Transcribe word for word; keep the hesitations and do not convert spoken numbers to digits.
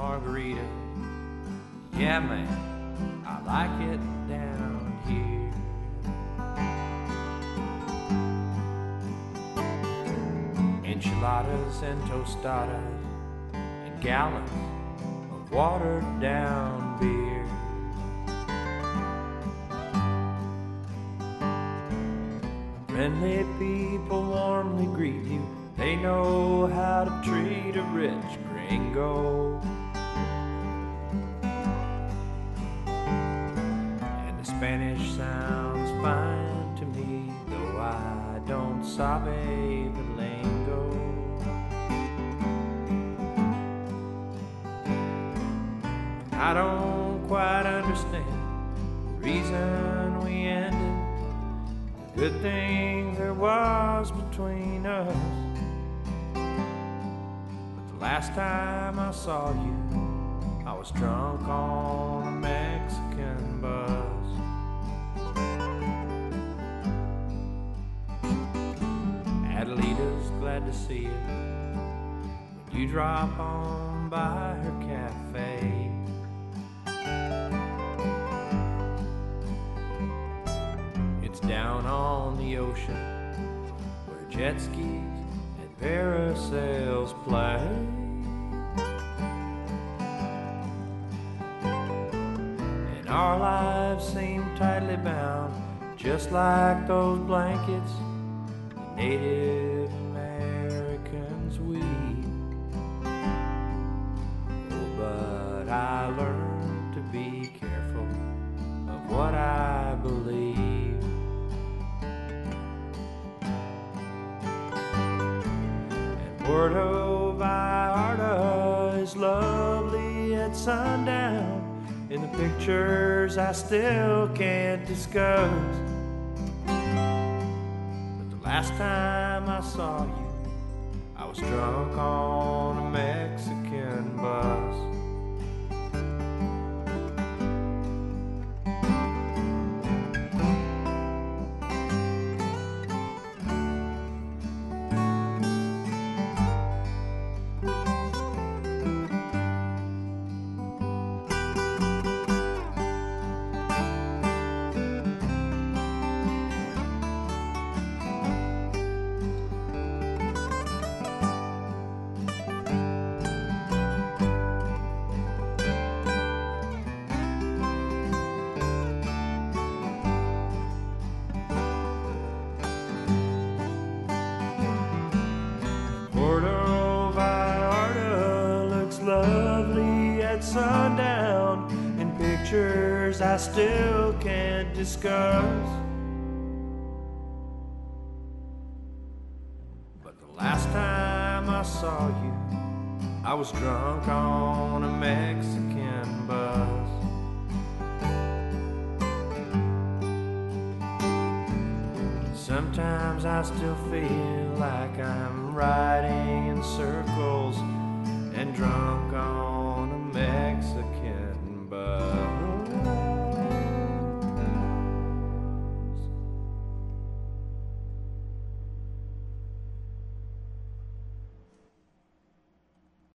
margarita. Yeah, man, I like it down here. Enchiladas and tostadas and gallons of watered down beer. Friendly people warmly greet you. They know how to treat a rich gringo. And the Spanish sounds fine to me, though I don't sabe the lingo. I don't quite understand the reason we ended. Good thing there was between us. But the last time I saw you, I was drunk on a Mexican bus. Adelita's glad to see you when you drop on by her cafe. Down on the ocean where jet skis and parasails play. And our lives seem tightly bound, just like those blankets the Native Americans weave. Oh, but I learned to be careful of what I believe. Puerto Vallarta is lovely at sundown. In the pictures I still can't discuss. But the last time I saw you, I was drunk on a Mexican bus. Puerto Vallarta looks lovely at sundown. In pictures I still can't discuss. But the last time I saw you, I was drunk on a Mexican bus. Sometimes I still feel like I'm riding in circles and drunk on